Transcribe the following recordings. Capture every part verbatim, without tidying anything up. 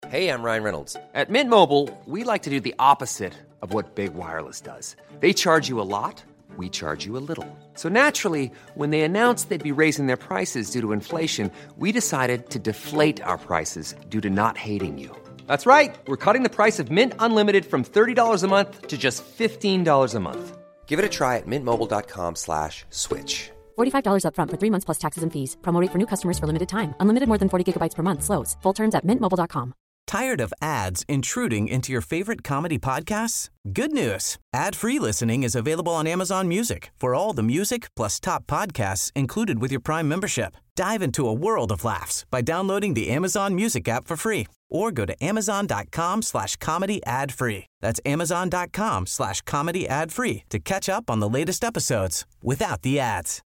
Hey, I'm Ryan Reynolds. At Mint Mobile, we like to do the opposite of what Big Wireless does. They charge you a lot, we charge you a little. So naturally, when they announced they'd be raising their prices due to inflation, we decided to deflate our prices due to not hating you. That's right. We're cutting the price of Mint Unlimited from thirty dollars a month to just fifteen dollars a month. Give it a try at mintmobile.com slash switch. forty-five dollars up front for three months plus taxes and fees. Promo rate for new customers for limited time. Unlimited more than forty gigabytes per month. Slows full terms at mint mobile dot com. Tired of ads intruding into your favorite comedy podcasts? Good news. Ad-free listening is available on Amazon Music for all the music plus top podcasts included with your Prime membership. Dive into a world of laughs by downloading the Amazon Music app for free or go to amazon.com slash comedy ad free. That's amazon.com slash comedy ad free to catch up on the latest episodes without the ads.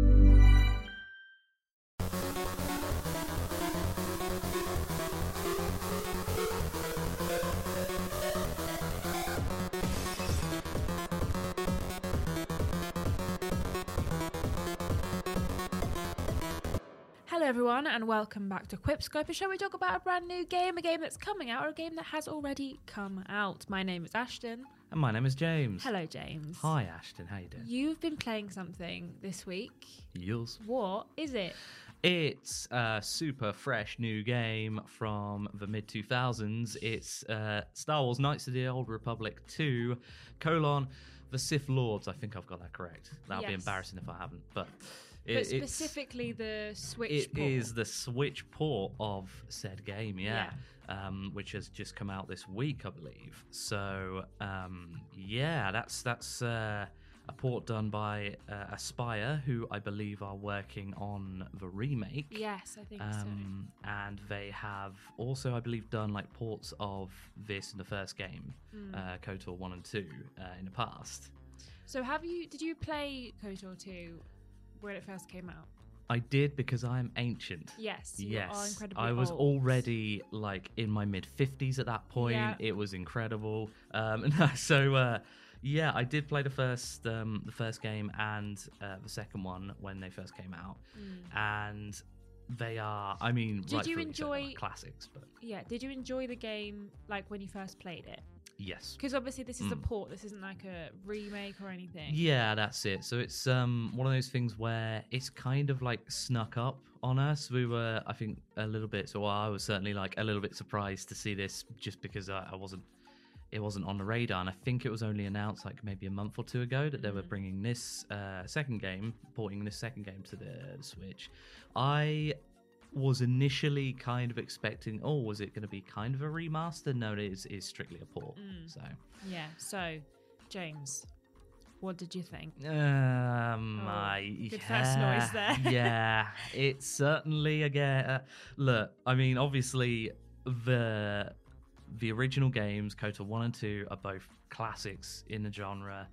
Hello everyone and welcome back to Quipscope, a show where we talk about a brand new game, a game that's coming out or a game that has already come out. My name is Ashton. And my name is James. Hello James. Hi Ashton, how you doing? You've been playing something this week. Yes. What is it? It's a super fresh new game from the mid two thousands. It's uh, Star Wars Knights of the Old Republic two, colon, the Sith Lords. I think I've got that correct. That'll Yes. be embarrassing if I haven't. But But it, specifically the Switch It port. is the Switch port of said game, yeah. yeah. Um, which has just come out this week, I believe. So, um, yeah, that's that's uh, a port done by uh, Aspyr, who I believe are working on the remake. Yes, I think um, so. And they have also, I believe, done like ports of this in the first game, mm. uh, KOTOR one and two, uh, in the past. So, have you? Did you play KOTOR two when it first came out? I did, because I'm ancient. Yes, you yes. are incredibly I was old. already like in my mid fifties at that point. Yeah. It was incredible. Um, so uh, yeah, I did play the first um, the first game and uh, the second one when they first came out, mm. and they are. I mean, did you enjoy like classics? But yeah, did you enjoy the game like when you first played it? Yes. Because obviously this is mm. a port. This isn't like a remake or anything. Yeah, that's it. So it's um one of those things where it's kind of like snuck up on us. We were, I think, a little bit. So I was certainly like a little bit surprised to see this, just because I, I wasn't. It wasn't on the radar, and I think it was only announced like maybe a month or two ago that they were bringing this uh, second game, porting this second game to the, the Switch. I was initially kind of expecting, oh, was it going to be kind of a remaster? No, it is, is strictly a port. Mm. So yeah. So, James, what did you think? Um, oh, I, good yeah, first noise there. yeah, it's certainly again. Uh, look, I mean, obviously the the original games, KOTOR one and two, are both classics in the genre.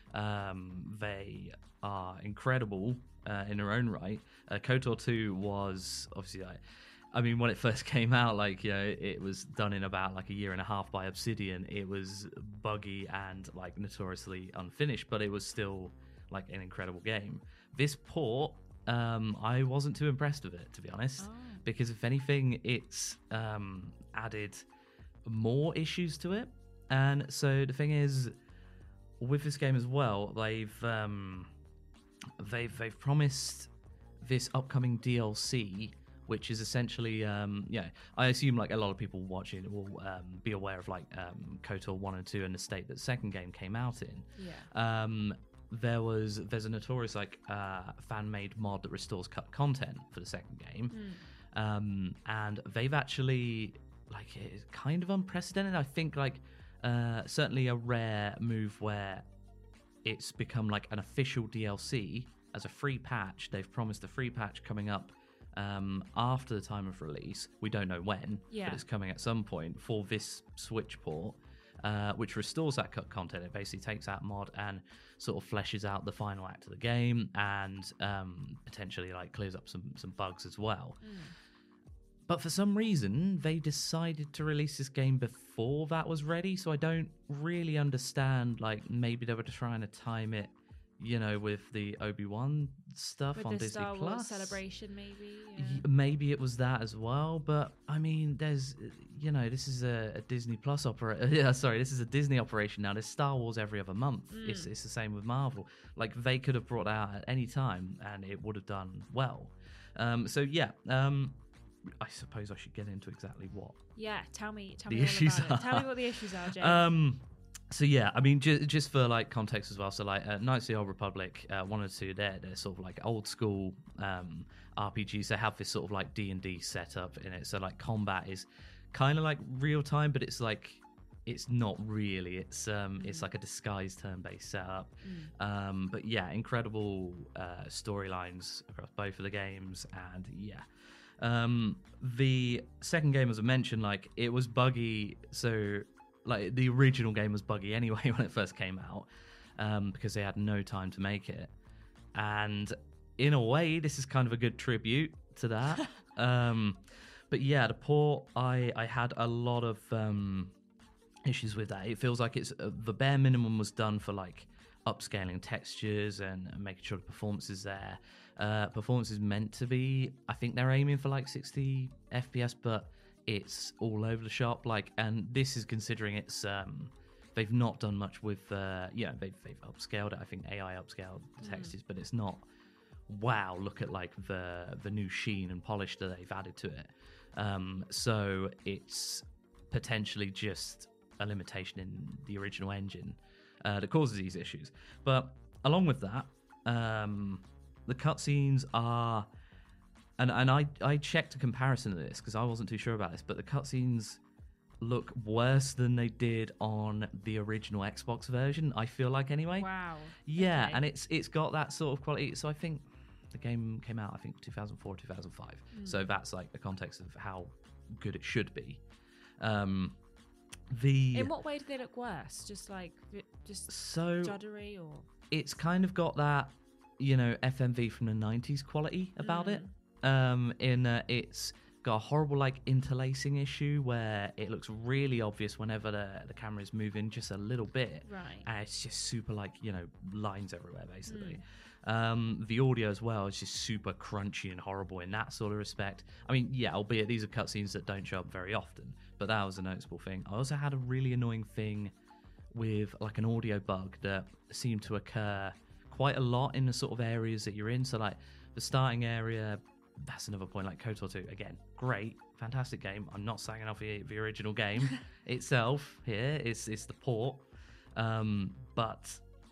Um, they are incredible. Uh, in their own right. uh, KOTOR two was obviously like, I mean, when it first came out, like, you know, it, it was done in about like a year and a half by Obsidian. It was buggy and like notoriously unfinished, but it was still like an incredible game. This port, um, I wasn't too impressed with it, to be honest, oh. because if anything, it's um, added more issues to it. And so the thing is, with this game as well, they've um, They've they've promised this upcoming D L C, which is essentially, um, yeah, I assume like a lot of people watching will um, be aware of like um, KOTOR one and two and the state that the second game came out in. Yeah. Um, there was there's a notorious like uh, fan-made mod that restores cut content for the second game, mm. um, and they've actually like it's kind of unprecedented. I think like uh, certainly a rare move where it's become like an official D L C as a free patch. They've promised a free patch coming up um, after the time of release. We don't know when, yeah. but it's coming at some point for this Switch port, uh, which restores that cut content. It basically takes that mod and sort of fleshes out the final act of the game, and um, potentially like clears up some some bugs as well. Mm. But for some reason, they decided to release this game before that was ready, so I don't really understand, like, maybe they were trying to time it you know, with the Obi-Wan stuff With on the Disney Star Wars Plus. celebration, maybe. Y- Yeah. Maybe it was that as well, but I mean, there's, you know, this is a, a Disney Plus opera. Yeah, sorry, this is a Disney operation now. There's Star Wars every other month. Mm. It's it's the same with Marvel. Like they could have brought that out at any time, and it would have done well. Um, so yeah, um, I suppose I should get into exactly what. Yeah, tell me, tell The me all issues about it. Tell are- me what the issues are, James. Um, so yeah, I mean, ju- just for like context as well. So like, uh, Knights of the Old Republic, uh, one or two, they're they're sort of like old school um, R P Gs. They have this sort of like D and D setup in it. So like, combat is kind of like real time, but it's like it's not really. It's um, it's like a disguised turn-based setup. Um, but yeah, incredible uh, storylines across both of the games, and yeah. Um, the second game, as I mentioned, like it was buggy, so like the original game was buggy anyway when it first came out, um, because they had no time to make it. And in a way, this is kind of a good tribute to that. um, but yeah, the port, I I had a lot of um, issues with that. It feels like it's uh, the bare minimum was done for like upscaling textures and making sure the performance is there. Uh, performance is meant to be, I think they're aiming for like sixty F P S, but it's all over the shop. Like, and this is considering it's um, they've not done much with, uh, you know, they've they've upscaled it. I think A I upscaled the textures, but it's not. Wow, look at like the the new sheen and polish that they've added to it. Um, so it's potentially just a limitation in the original engine uh, that causes these issues. But along with that, um, the cutscenes are, and and I I checked a comparison of this because I wasn't too sure about this, but the cutscenes look worse than they did on the original Xbox version. I feel like anyway. Wow. Yeah, Okay. and it's it's got that sort of quality. So I think the game came out, I think two thousand four, two thousand five. Mm. So that's like the context of how good it should be. Um, the In what way do they look worse? Just like vi- just so juddery, or it's kind of got that, you know, F M V from the nineties quality about it. Um, in uh, it's got a horrible like interlacing issue where it looks really obvious whenever the the camera is moving just a little bit. right? And it's just super like, you know, lines everywhere basically. Um, the audio as well is just super crunchy and horrible in that sort of respect. I mean, yeah, albeit these are cutscenes that don't show up very often, but that was a noticeable thing. I also had a really annoying thing with like an audio bug that seemed to occur quite a lot in the sort of areas that you're in. So like the starting area, that's another point. Like KOTOR two, again, great, fantastic game. I'm not saying off the, the original game itself here. It's it's the port, um, but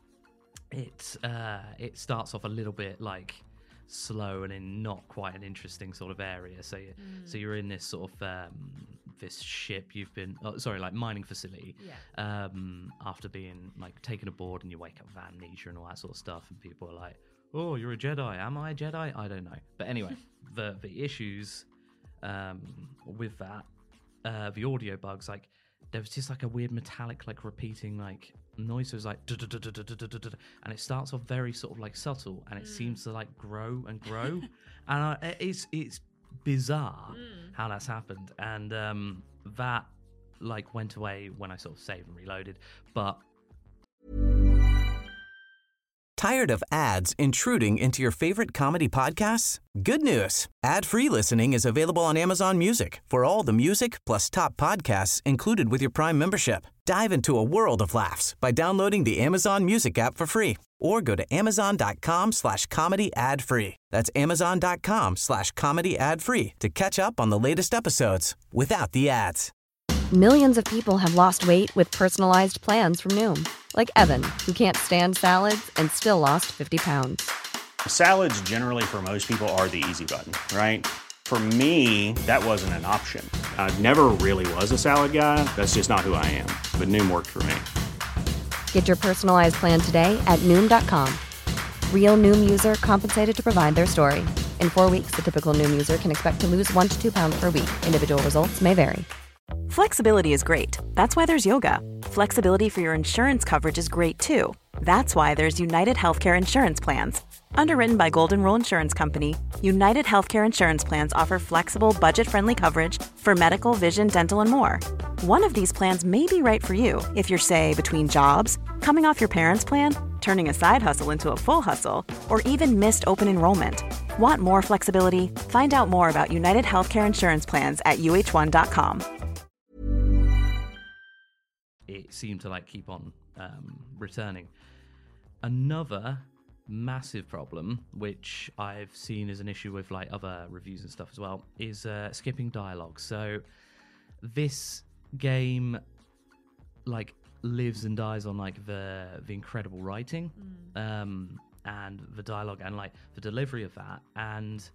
it uh, it starts off a little bit like slow and in not quite an interesting sort of area. So you, so you're in this sort of um, this ship you've been oh, sorry like mining facility. Yeah. Um, after being like taken aboard, and you wake up with amnesia and all that sort of stuff, and people are like, "Oh, you're a Jedi. Am I a Jedi? I don't know." But anyway, the the issues um, with that, uh, the audio bugs, like there was just like a weird metallic, like repeating like noise. It was like, "Du-du-du-du-du-du-du-du," and it starts off very sort of like subtle, and it seems to like grow and grow, and I, it's it's bizarre how that's happened, and um, that like went away when I sort of saved and reloaded, but. Tired of ads intruding into your favorite comedy podcasts? Good news. Ad-free listening is available on Amazon Music for all the music plus top podcasts included with your Prime membership. Dive into a world of laughs by downloading the Amazon Music app for free or go to amazon.com slash comedy ad free. That's amazon.com slash comedy ad free to catch up on the latest episodes without the ads. Millions of people have lost weight with personalized plans from Noom. Like Evan, who can't stand salads and still lost fifty pounds. Salads generally for most people are the easy button, right? For me, that wasn't an option. I never really was a salad guy. That's just not who I am. But Noom worked for me. Get your personalized plan today at Noom dot com. Real Noom user compensated to provide their story. In four weeks, the typical Noom user can expect to lose one to two pounds per week. Individual results may vary. Flexibility is great. That's why there's yoga. Flexibility for your insurance coverage is great too. That's why there's United Healthcare Insurance Plans. Underwritten by Golden Rule Insurance Company, United Healthcare Insurance Plans offer flexible, budget-friendly coverage for medical, vision, dental, and more. One of these plans may be right for you if you're, say, between jobs, coming off your parents' plan, turning a side hustle into a full hustle, or even missed open enrollment. Want more flexibility? Find out more about United Healthcare Insurance Plans at U H one dot com. It seemed to like keep on um, returning. Another massive problem, which I've seen as an issue with like other reviews and stuff as well, is uh, skipping dialogue. So this game like lives and dies on like the the incredible writing mm. um, and the dialogue and like the delivery of that. And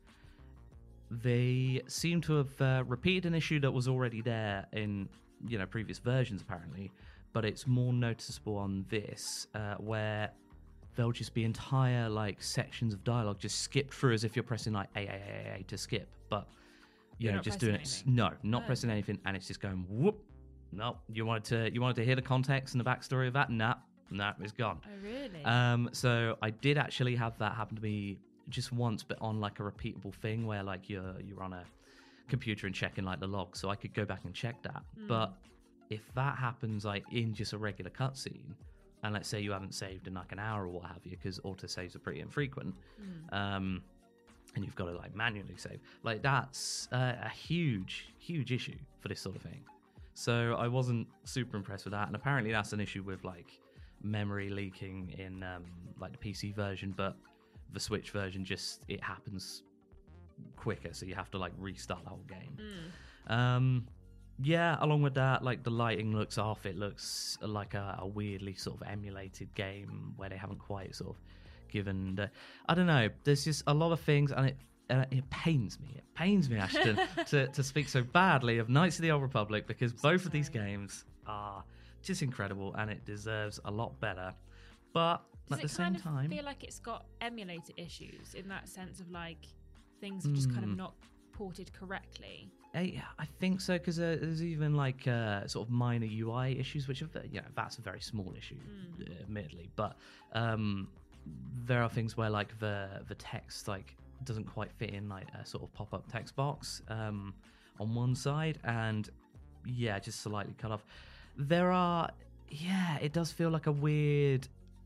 they seem to have uh, repeated an issue that was already there in, you know, previous versions apparently, but it's more noticeable on this, uh, where there'll just be entire like sections of dialogue just skipped through as if you're pressing like A, A, A, A to skip, but you You're know, not just doing pressing it. No, not Oh. pressing anything, and it's just going whoop. No, you wanted to you wanted to hear the context and the backstory of that? Nah, nah, it's gone. Oh, really? Um, so I did actually have that happen to me just once, but on like a repeatable thing where like you're you're on a computer and checking like the log, so I could go back and check that. Mm. But if that happens like in just a regular cutscene, and let's say you haven't saved in like an hour or what have you, because autosaves are pretty infrequent, Mm. um, and you've got to like manually save, like that's uh, a huge, huge issue for this sort of thing. So I wasn't super impressed with that, and apparently that's an issue with like memory leaking in um, like the P C version, but the Switch version just it happens quicker, so you have to like restart the whole game. Mm. Um, yeah, along with that, like the lighting looks off. It looks like a, a weirdly sort of emulated game where they haven't quite sort of given the, I don't know. There's just a lot of things, and it uh, it pains me. It pains me, Ashton, to to speak so badly of Knights of the Old Republic, because both of these games are just incredible, and it deserves a lot better. But Does at it the same kind of time, feel like it's got emulator issues in that sense of like things are just kind of Mm. not ported correctly? I, I think so, because uh, there's even like uh, sort of minor U I issues, which are, you know, that's a very small issue, Mm. uh, admittedly. But um, there are things where like the the text like doesn't quite fit in like a sort of pop up text box um, on one side, and yeah, just slightly cut off. There are, yeah, it does feel like a weird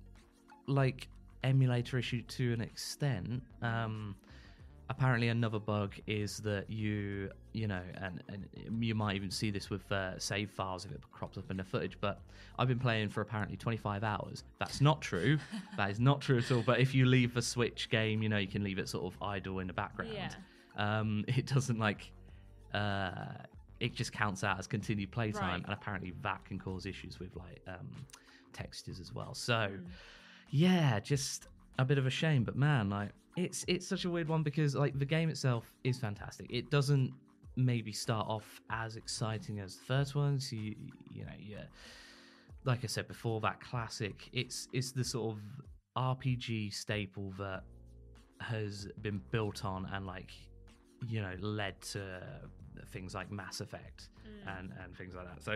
like emulator issue to an extent. Um, apparently another bug is that you you know and, and you might even see this with uh, save files if it crops up in the footage, but I've been playing for apparently twenty-five hours. That's not true. That is not true at all. But if you leave the Switch game, you know, you can leave it sort of idle in the background. Yeah. Um, it doesn't like uh, it just counts out as continued playtime, Right. and apparently that can cause issues with like um, textures as well. So Mm. yeah, just a bit of a shame, but man, like it's it's such a weird one, because like the game itself is fantastic. It doesn't maybe start off as exciting as the first one. So you, you know, yeah, like I said before, that classic. It's it's the sort of R P G staple that has been built on and like, you know, led to things like Mass Effect Mm. and and things like that. So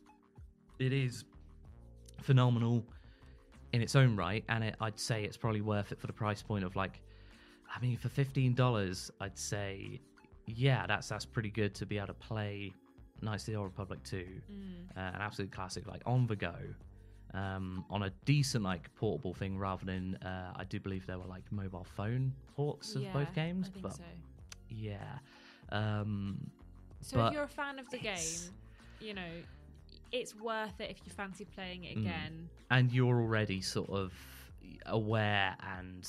it is phenomenal in its own right, and it, I'd say it's probably worth it for the price point of like, I mean, for fifteen dollars, I'd say, yeah, that's that's pretty good to be able to play Knights of the Old Republic two, Mm. uh, an absolute classic, like on the go, um, on a decent like portable thing, rather than uh, I do believe there were like mobile phone ports of Yeah, both games, I think but so. yeah, um, So but if you're a fan of the game, it's- you know, it's worth it if you fancy playing it Mm. again. and you're already sort of aware and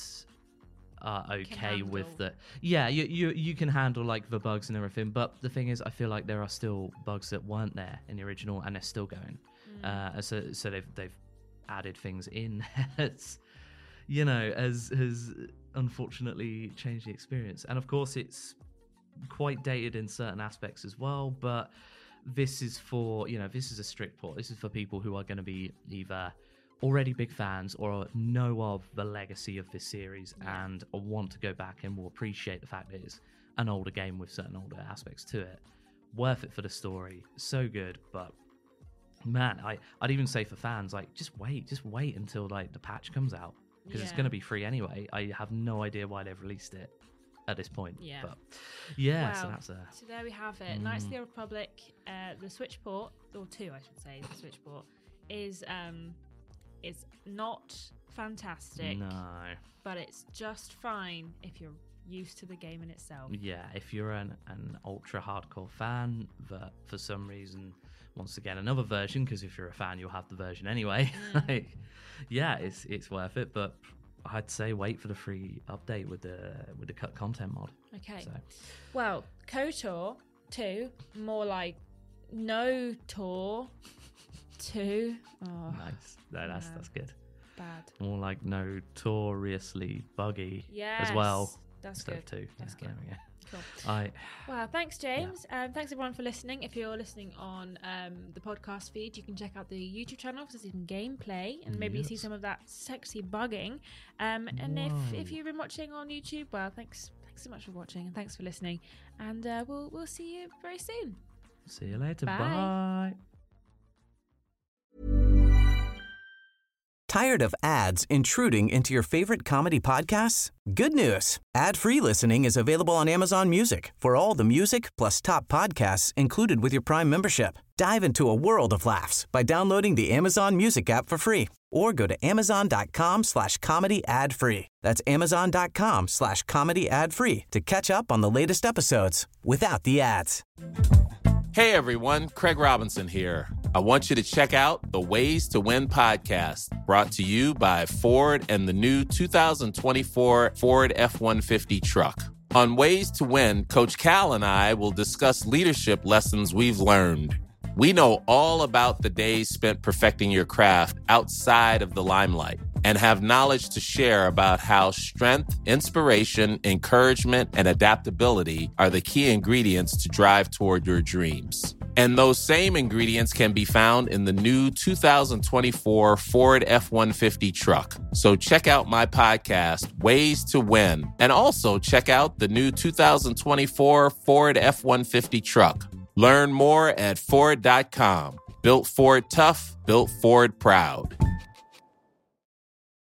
are okay with handle. the yeah you, you you can handle like the bugs and everything, but the thing is I feel like there are still bugs that weren't there in the original and they're still going. Mm. uh so so they've they've added things in that's, you know, as has unfortunately changed the experience, and of course it's quite dated in certain aspects as well, but this is for, you know, this is a strict port. This is for people who are going to be either already big fans or know of the legacy of this series Yeah. and want to go back and will appreciate the fact that it's an older game with certain older aspects to it. Worth it for the story. So good, but man, I, I'd even say for fans, like, just wait. Just wait until, like, the patch comes out, because it's Yeah. going to be free anyway. I have no idea why they've released it at this point. Yeah. But yeah, so Wow. that's a... So there we have it. Knights of Mm. the Old Republic, uh, the Switch port, or two, I should say, the Switch port, is um, is not fantastic, No. but it's just fine if you're used to the game in itself. Yeah, if you're an, an ultra hardcore fan that for some reason wants to get another version, because if you're a fan, you'll have the version anyway. Mm. like, yeah, it's it's worth it, but I'd say wait for the free update with the with the cut content mod. Okay. So. Well, KOTOR two, more like no Tor two. Oh, Nice. No, that's no. that's good. bad. More like notoriously buggy Yes, as well. that's instead good. of two. That's Yeah, good. there we go. Cool. I Well, thanks, James. Um, thanks, everyone, for listening. If you're listening on um, the podcast feed, you can check out the YouTube channel to see some gameplay and maybe see Yes. some of that sexy bugging. Um, and if, Whoa. if you've been watching on YouTube, well, thanks thanks so much for watching and thanks for listening. And uh, we'll we'll see you very soon. see you later. Bye. Bye. Tired of ads intruding into your favorite comedy podcasts? Good news. Ad-free listening is available on Amazon Music for all the music plus top podcasts included with your Prime membership. Dive into a world of laughs by downloading the Amazon Music app for free or go to amazon.com slash comedy ad free. That's amazon.com slash comedy ad free to catch up on the latest episodes without the ads. Hey everyone, Craig Robinson here. I want you to check out the Ways to Win podcast, brought to you by Ford and the new two thousand twenty-four Ford F one fifty truck. On Ways to Win, Coach Cal and I will discuss leadership lessons we've learned. We know all about the days spent perfecting your craft outside of the limelight and have knowledge to share about how strength, inspiration, encouragement, and adaptability are the key ingredients to drive toward your dreams. And those same ingredients can be found in the new two thousand twenty-four Ford F one fifty truck. So check out my podcast, Ways to Win, and also check out the new two thousand twenty-four Ford F one fifty truck. Learn more at Ford dot com. Built Ford tough, built Ford proud.